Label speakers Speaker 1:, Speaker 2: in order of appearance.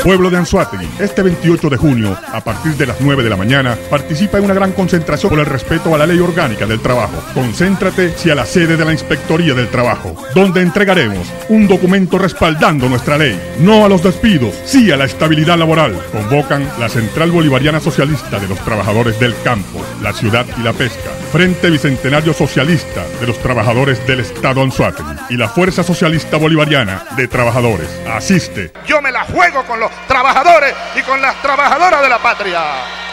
Speaker 1: Pueblo de Anzoátegui, este 28 de junio, a partir de las 9 de la mañana, participa en una gran concentración por el respeto a la Ley Orgánica del Trabajo. Concéntrate hacia la sede de la Inspectoría del Trabajo, donde entregaremos un documento respaldando nuestra ley. No a los despidos, sí a la estabilidad laboral. Convocan la Central Bolivariana Socialista de los Trabajadores del Campo, la Ciudad y la Pesca, Frente Bicentenario Socialista de los Trabajadores del Estado Anzoátegui y la Fuerza Socialista Bolivariana de Trabajadores. Asiste.
Speaker 2: Yo me la juego con los trabajadores y con las trabajadoras de la patria.